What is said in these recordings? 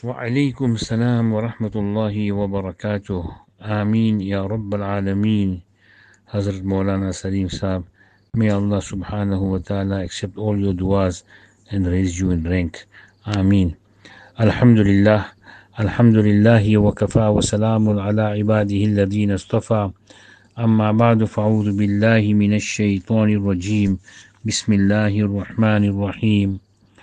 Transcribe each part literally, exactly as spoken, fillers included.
وعليكم السلام ورحمة الله وبركاته. Ameen Ya Rabb al-Alameen. Hazrat Maulana Salim Saab, may Allah subhanahu wa ta'ala accept all your du'as and raise you in rank. Ameen. Alhamdulillah. Alhamdulillahi wa kafa wa salamun ala ibadihi alladhina istafa. Amma ba'du fa'udhu billahi minash shaytanir rajim. Bismillahir rahmanir rahim.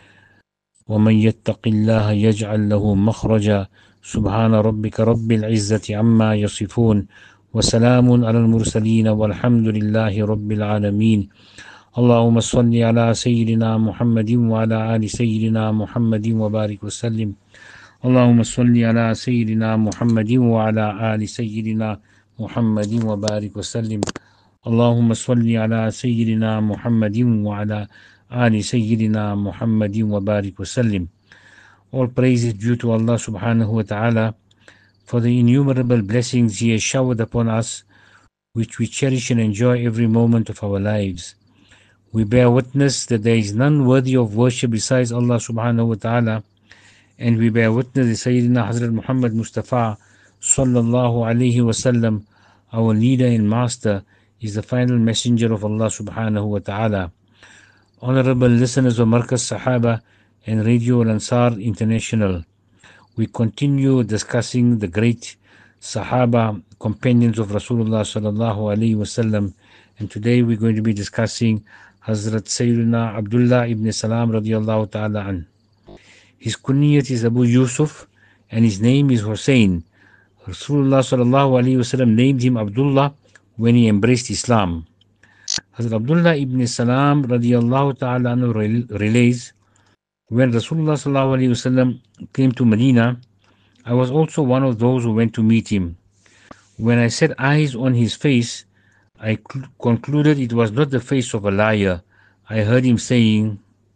ومن يتق الله يجعل له مخرجا سبحان ربك رب العزة عما يصفون وسلام على المرسلين والحمد لله رب العالمين. اللهم صل على سيدنا محمد وعلى آل سيدنا محمد وبارك وسلم. اللهم صل على سيدنا محمد وعلى آل سيدنا محمد وبارك وسلم. اللهم صل على سيدنا محمد وعلى Ali Sayyidina Muhammadin wa barik wa sallim. All praise is due to Allah subhanahu wa ta'ala for the innumerable blessings He has showered upon us, which we cherish and enjoy every moment of our lives. We bear witness that there is none worthy of worship besides Allah subhanahu wa ta'ala, and we bear witness that Sayyidina Hazrat Muhammad Mustafa sallallahu alayhi wa sallam, our leader and master, is the final messenger of Allah subhanahu wa ta'ala. Honorable listeners of Markaz Sahaba and Radio Al-Ansar International, we continue discussing the great Sahaba, companions of Rasulullah sallallahu alaihi wasallam, and today we're going to be discussing Hazrat Sayyidina Abdullah ibn Salam radiallahu ta'ala an. His kunyat is Abu Yusuf and his name is Hussein. Rasulullah sallallahu alaihi wasallam named him Abdullah when he embraced Islam. Hazrat Abdullah ibn Salam radiallahu ta'ala anhu relays, when Rasulullah sallallahu alayhi wasallam came to Medina, I was also one of those who went to meet him. When I set eyes on his face, I cl- concluded it was not the face of a liar. I heard him saying,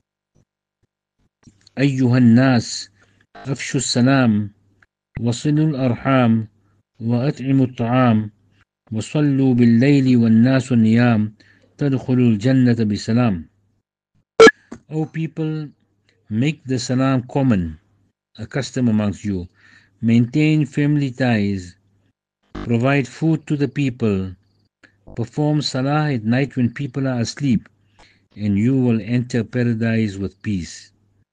Ayyuhan nas, afshu salam, wasilul arham, wa at'imu ta'am, wa sallu bil layli wa nasu niyam, tadkhulul jannata bi salam. O people, make the salam common, a custom amongst you. Maintain family ties. Provide food to the people. Perform salah at night when people are asleep, and you will enter paradise with peace.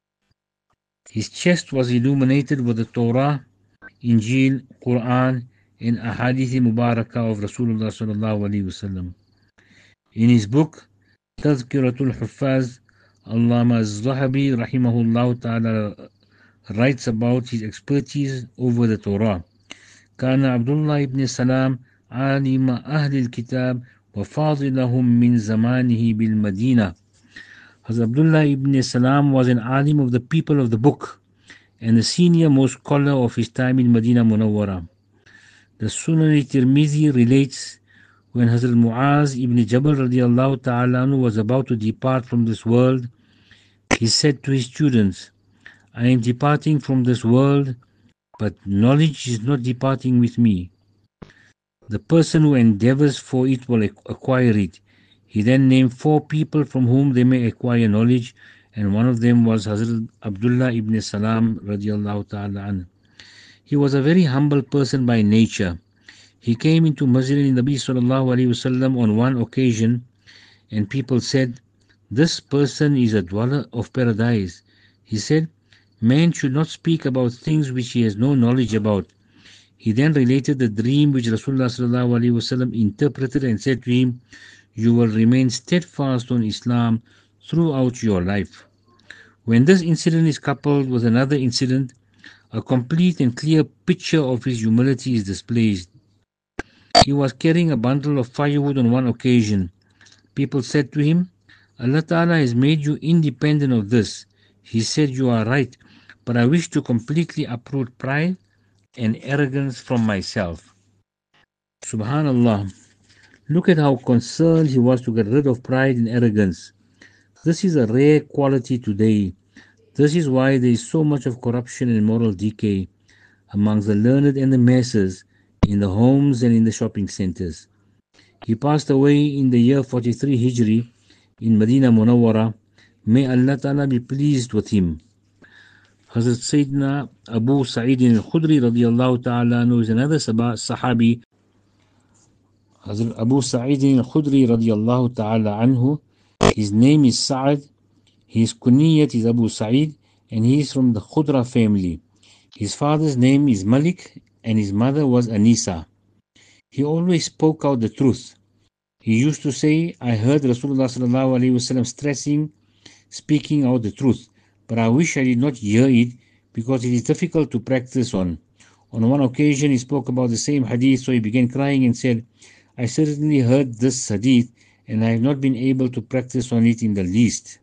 His chest was illuminated with the Torah, Injil, Quran, and Ahadith Mubarakah of Rasulullah sallallahu alaihi wasallam. In his book, Tazkiratul Huffaz, Allama Az-Zahabi rahimahullah ta'ala writes about his expertise over the Torah. Kana Abdullah ibn Salam alima ahli al-kitab wa fadilahum min zamanihi bil Madina. Hazrat Abdullah ibn Salam was an alim of the people of the book and the senior most scholar of his time in Medina Munawwara. The Sunan Tirmidhi relates, when Hazrat Muaz ibn Jabal radiallahu ta'ala anhu was about to depart from this world, he said to his students, I am departing from this world, but knowledge is not departing with me. The person who endeavors for it will acquire it. He then named four people from whom they may acquire knowledge, and one of them was Hazrat Abdullah ibn Salam radiallahu ta'ala anhu. He was a very humble person by nature. He came into Masjid al-Nabi sallallahu alayhi wasallam on one occasion, and people said, this person is a dweller of paradise. He said, man should not speak about things which he has no knowledge about. He then related the dream which Rasulullah sallallahu alayhi wasallam interpreted and said to him, you will remain steadfast on Islam throughout your life. When this incident is coupled with another incident, a complete and clear picture of his humility is displayed. He was carrying a bundle of firewood on one occasion. People said to him, Allah Ta'ala has made you independent of this. He said, you are right, but I wish to completely uproot pride and arrogance from myself. Subhanallah. Look at how concerned he was to get rid of pride and arrogance. This is a rare quality today. This is why there is so much of corruption and moral decay amongst the learned and the masses, in the homes and in the shopping centers. He passed away in the year forty-three Hijri in Medina Munawwara. May Allah Ta'ala be pleased with him. Hazrat Sayyidina Abu Sa'id al-Khudri radiyallahu ta'ala anhu is another Sahabi. Hazrat Abu Sa'id al-Khudri radiyallahu ta'ala anhu, his name is Sa'ad, his kunyat is Abu Sa'id, and he is from the Khudra family. His father's name is Malik, and his mother was Anisa. He always spoke out the truth. He used to say, I heard Rasulullah sallallahu alaihi wasallam stressing, speaking out the truth, but I wish I did not hear it because it is difficult to practice on. On one occasion, he spoke about the same hadith, so he began crying and said, I certainly heard this hadith, and I have not been able to practice on it in the least.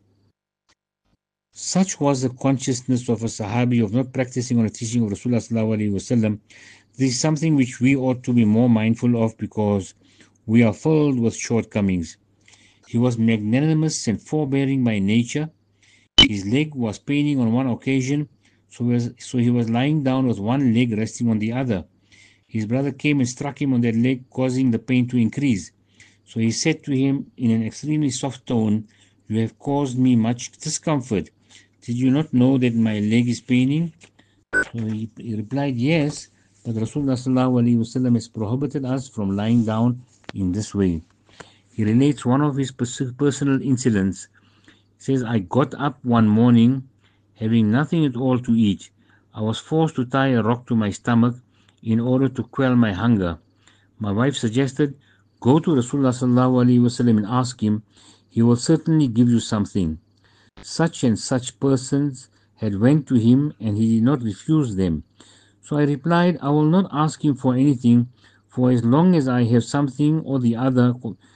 Such was the consciousness of a Sahabi of not practicing on the teaching of Rasulullah sallallahu alaihi wasallam. This is something which we ought to be more mindful of because we are filled with shortcomings. He was magnanimous and forbearing by nature. His leg was paining on one occasion, so he, was, so he was lying down with one leg resting on the other. His brother came and struck him on that leg, causing the pain to increase. So he said to him in an extremely soft tone, You have caused me much discomfort. Did you not know that my leg is paining? So he, he replied, Yes, but Rasulullah sallallahu alaihi wasallam has prohibited us from lying down in this way. He relates one of his personal incidents. He says, I got up one morning having nothing at all to eat. I was forced to tie a rock to my stomach in order to quell my hunger. My wife suggested, Go to Rasulullah sallallahu alaihi wasallam and ask him. He will certainly give you something. Such and such persons had went to him and he did not refuse them. So I replied, I will not ask him for anything, for as long as I have something or the other.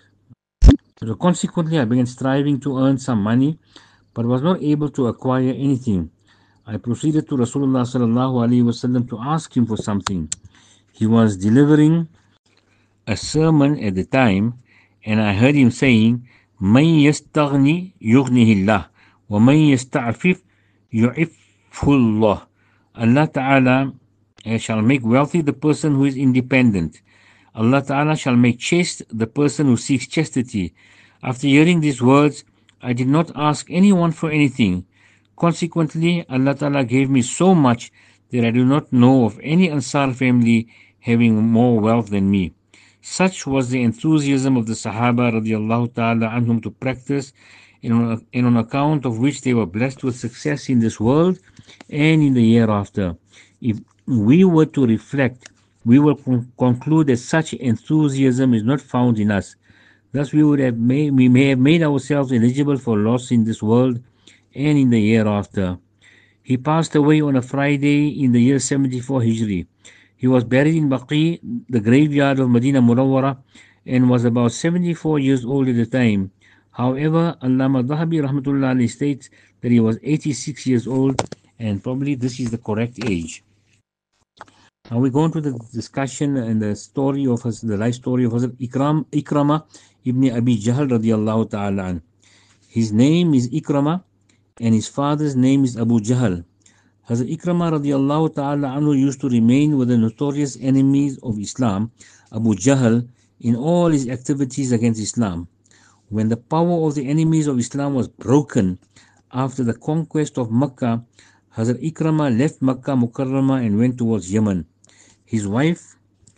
So consequently, I began striving to earn some money, but was not able to acquire anything. I proceeded to Rasulullah sallallahu alaihi wasallam to ask him for something. He was delivering a sermon at the time, and I heard him saying, "Man yastaghni yughnihi Allah, wa man yasta'fif yu'ifhu Allah." Allah Ta'ala shall make wealthy the person who is independent. Allah Ta'ala shall make chaste the person who seeks chastity. After hearing these words, I did not ask anyone for anything. Consequently, Allah Ta'ala gave me so much that I do not know of any Ansar family having more wealth than me. Such was the enthusiasm of the Sahaba radiallahu ta'ala anhum to practice, and on, and on account of which they were blessed with success in this world and in the hereafter. If we were to reflect, we will con- conclude that such enthusiasm is not found in us. Thus we would have made, we may have made ourselves eligible for loss in this world and in the hereafter. He passed away on a Friday in the year seventy-four Hijri. He was buried in Baqi, the graveyard of Medina Munawwara, and was about seventy-four years old at the time. However, Allama Dhahabi rahmatullah alayhi states that he was eighty-six years old, and probably this is the correct age. Now we go into the discussion and the story of his, the life story of Hazrat Ikram, Ikrama ibn Abi Jahl radiallahu ta'ala an. His name is Ikrama and his father's name is Abu Jahl. Hazrat Ikrama radiallahu ta'ala anhu used to remain with the notorious enemies of Islam, Abu Jahl, in all his activities against Islam. When the power of the enemies of Islam was broken after the conquest of Makkah, Hazrat Ikrama left Makkah Mukarramah and went towards Yemen. His wife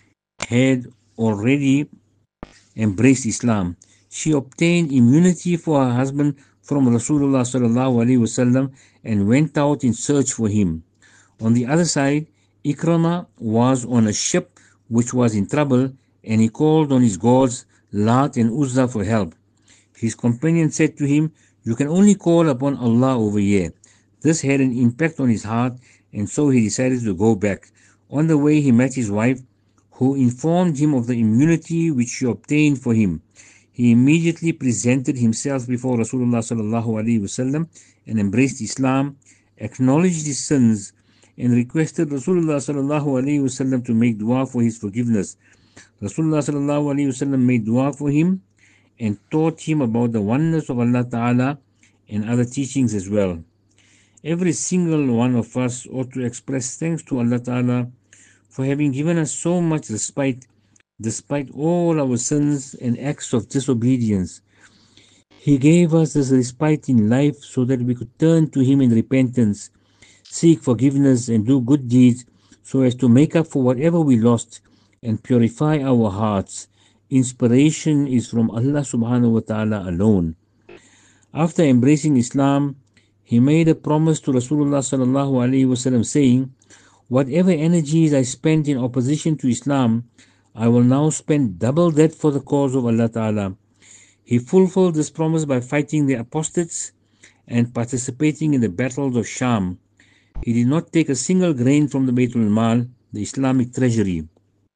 had already embraced Islam. She obtained immunity for her husband from Rasulullah sallallahu alaihi wasallam and went out in search for him. On the other side, Ikrama was on a ship which was in trouble, and he called on his gods Lat and Uzza for help. His companion said to him, "You can only call upon Allah over here." This had an impact on his heart, and so he decided to go back. On the way, he met his wife, who informed him of the immunity which she obtained for him. He immediately presented himself before Rasulullah sallallahu alaihi wasallam and embraced Islam, acknowledged his sins, and requested Rasulullah sallallahu alaihi wasallam to make dua for his forgiveness. Rasulullah sallallahu alaihi wasallam made dua for him and taught him about the oneness of Allah Ta'ala and other teachings as well. Every single one of us ought to express thanks to Allah Ta'ala for having given us so much respite despite all our sins and acts of disobedience. He gave us this respite in life so that we could turn to Him in repentance, seek forgiveness, and do good deeds so as to make up for whatever we lost and purify our hearts. Inspiration is from Allah subhanahu wa ta'ala alone. After embracing Islam, he made a promise to Rasulullah sallallahu alaihi wasallam saying, "Whatever energies I spent in opposition to Islam, I will now spend double that for the cause of Allah Ta'ala." He fulfilled this promise by fighting the apostates and participating in the battles of Sham. He did not take a single grain from the Baytul Mal, the Islamic treasury,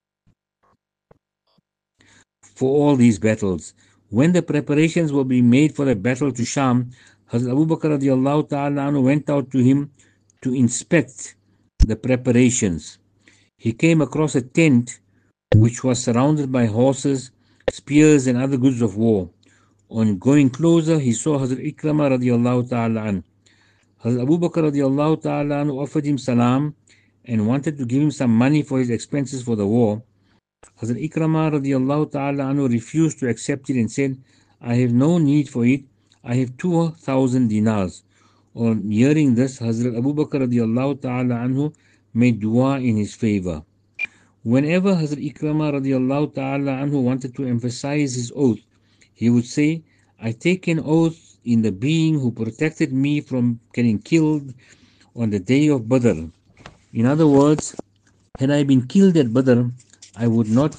for all these battles. When the preparations were being made for the battle to Sham, Hazrat Abu Bakr radiallahu ta'ala anhu went out to him to inspect the preparations. He came across a tent which was surrounded by horses, spears, and other goods of war. On going closer, he saw Hazrat Ikramah radiallahu ta'ala anhu. Hazrat Abu Bakr radiallahu ta'ala anhu offered him salam and wanted to give him some money for his expenses for the war. Hazrat Ikramah radiallahu ta'ala anhu refused to accept it and said, "I have no need for it. I have two thousand dinars." On hearing this, Hazrat Abu Bakr radiallahu ta'ala anhu made dua in his favor. Whenever Hazrat Ikramah radiallahu ta'ala anhu wanted to emphasize his oath, he would say, "I take an oath in the being who protected me from getting killed on the day of Badr." In other words, had I been killed at Badr, I would not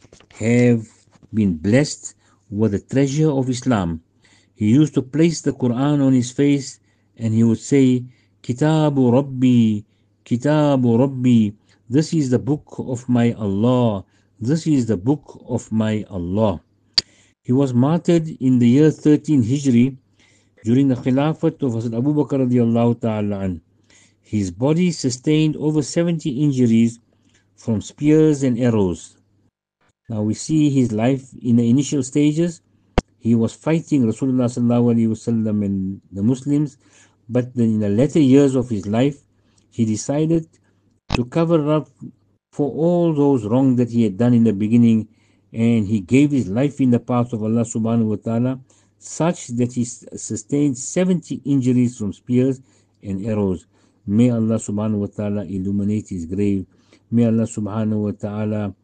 have been blessed with the treasure of Islam. He used to place the Quran on his face and he would say, "Kitabu Rabbi, Kitabu Rabbi, this is the book of my Allah, this is the book of my Allah." He was martyred in the year thirteen Hijri during the Khilafat of Hazrat Abu Bakr radiallahu ta'ala an. His body sustained over seventy injuries from spears and arrows. Now we see his life in the initial stages. He was fighting Rasulullah sallallahu alaihi wasallam and the Muslims, but then in the latter years of his life, he decided to cover up for all those wrong that he had done in the beginning, and he gave his life in the path of Allah subhanahu wa ta'ala, such that he sustained seventy injuries from spears and arrows. May Allah subhanahu wa ta'ala illuminate his grave. May Allah subhanahu wa ta'ala